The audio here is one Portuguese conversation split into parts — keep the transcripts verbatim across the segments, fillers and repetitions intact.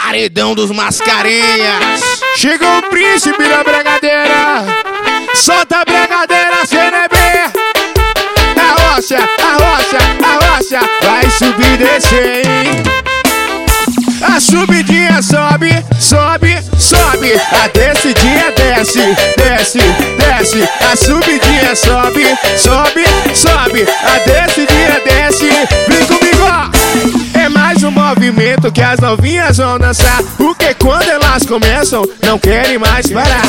paredão dos mascarinhas. Chegou o príncipe da bregadeira. Solta a bregadeira, C N B. A rocha, a rocha, a rocha vai subir e descer, hein? A subidinha sobe, sobe, sobe. A descidinha desce, desce, desce. A subidinha sobe, sobe, sobe. A descidinha desce. Vem comigo, ó. É mais um movimento que as novinhas vão dançar, porque quando elas começam, não querem mais parar.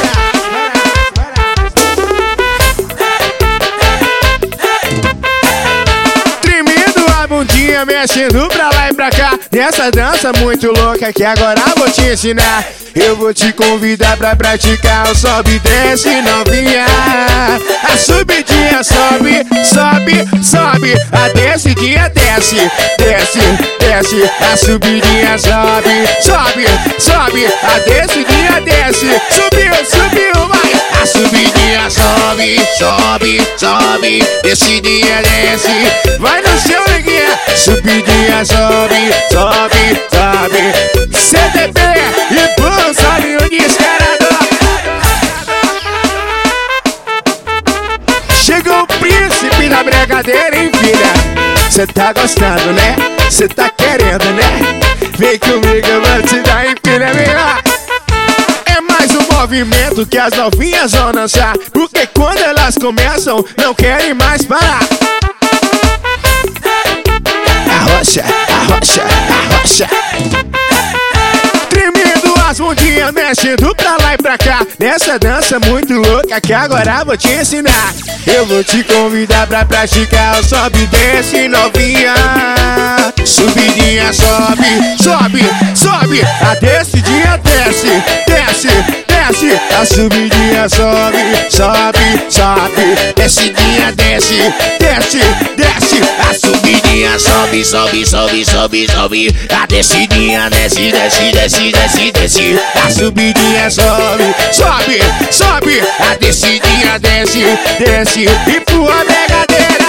Bundinha mexendo pra lá e pra cá, nessa dança muito louca que agora vou te ensinar. Eu vou te convidar pra praticar o sobe e desce, novinha. A subidinha sobe, sobe, sobe. A descidinha desce, desce, desce. A subidinha sobe, sobe, sobe. A descidinha desce, subiu, subiu, vai. A subidinha sobe, sobe, sobe. Descidinha desce, vai no seu neguinha. Subidinha sobe, sobe, sobe. C D B e pulsarinho descarador. Chegou o príncipe da bregadeira, hein, filha? Cê tá gostando, né? Cê tá querendo, né? Vem comigo, eu vou te dar, hein, filha, vem lá. É mais um movimento que as novinhas vão dançar, porque quando elas começam, não querem mais parar. Arrocha, arrocha, arrocha. Tremendo as bundinhas, mexendo pra lá e pra cá, nessa dança muito louca que agora vou te ensinar. Eu vou te convidar pra praticar o sobe e desce, novinha. Subidinha sobe, sobe, sobe. A descidinha desce, desce, desce. A subidinha sobe, sobe, sobe. Descidinha desce, desce, desce. A subidinha sobe, sobe, sobe, sobe, sobe. A descidinha desce, desce, desce, desce, desce. A subidinha sobe, sobe, sobe. A descidinha desce, desce. E pula a bregadeira.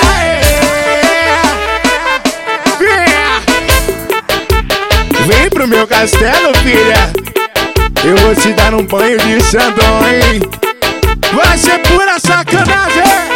Vem, vem pro meu castelo, filha. Eu vou te dar um banho de Xandão, hein? Vai ser pura sacanagem.